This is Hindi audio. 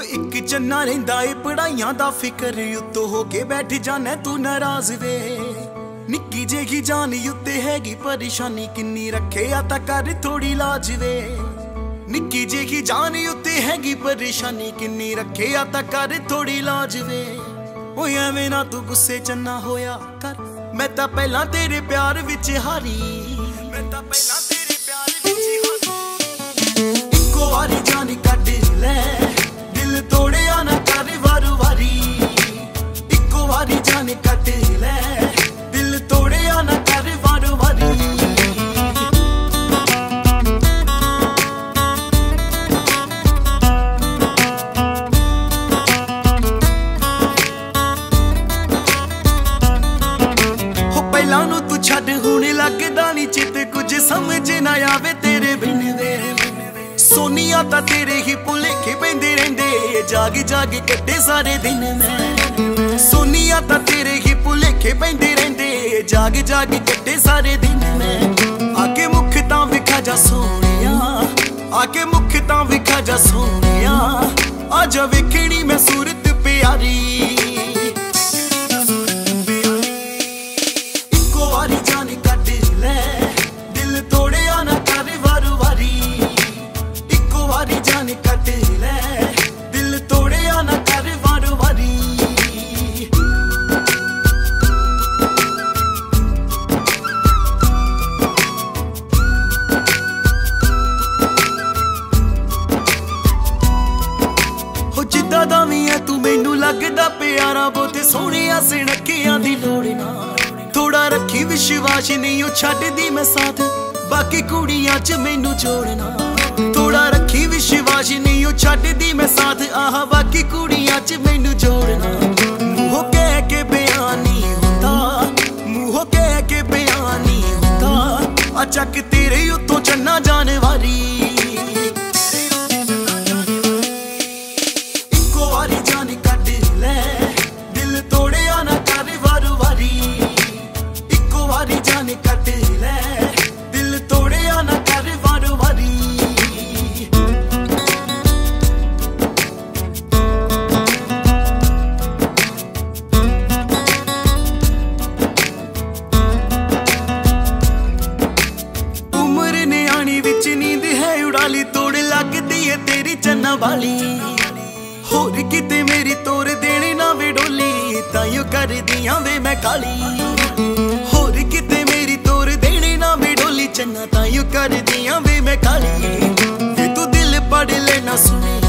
एक चन्ना रहिंदा ए पढ़ाइयां दा फिकर उत्तो हो के बैठ जाना तू नाराज वे। निक्की जेही जान उत्ते हैगी परेशानी किन्नी रखे तां कर थोड़ी लाज वे। निक्की जेही जान उत्ते हैगी परेशानी किन्नी रखे तां कर थोड़ी लाज वे। ओ एवें ना तू गुस्से चन्ना होया कर, मैं तां पहलां तेरे प्यार विच हारी, मैं तां पहलां तेरे प्यार विच हारी। इक्को वारी जान कट ले दिल तोड़िया ना कर वारू वारी, इक्को वारी जान कट ले दिल तोड़िया ना कर वारू वारी। पहला नू तू छड़ हुण लगदा नी चित कुछ समझ ना आवे तेरे बिन वे। सोनिया तां तेरे ही भुलेखे पैंदे रहिंदे जाग जाग कट्टे सारे दिन मैं। सोनिया तां तेरे ही भुलेखे पैंदे रहिंदे जाग जाग कट्टे सारे दिन मैं। आके मुख तां विखा जा सोनिया, आके मुख तां विखा जा सोनिया, आजा वेखणी मैं सूरत प्यारी। कट ले दिल तोड़िया ना कर वारू वारी। हो जिद्दां दा वी है तू मैनू लगदा प्यारा, बहुते सोहणिया सुनखियां दी लोड़ ना। थोड़ा रखी विश्वास नहीं ओ छड्डदी मैं साथ, बाकी कुड़ियां च मैनू जोड़ना। थोड़ा रखी विश्वास नहीं ओ छड्डदी मैं साथ, आह बाकी कुड़ियां च मैनू जोड़ना। मूंहों कह के बयान नहीं होता, मूंहों कह के बयान नहीं होता, अचक तेरे उत्तों चन्ना जाने वाली। इक्को वारी जान कट ले दिल तोड़िया ना कर वारू वारी, इक्को वारी जान कट ले दिल तोड़िया ना कर वारू वारी। उड़ाली तोड़ लगदी है तेरी चन्ना वाली, होर किते मेरी तोड़ देने ना वे डोली, ताइयों कर दियां वे मैं काली। होर किते मेरी तोड़ देने ना वे डोली चन्ना, ताइयों कर दियां वे मैं काली। जे तू दिल पढ़ लेना सुने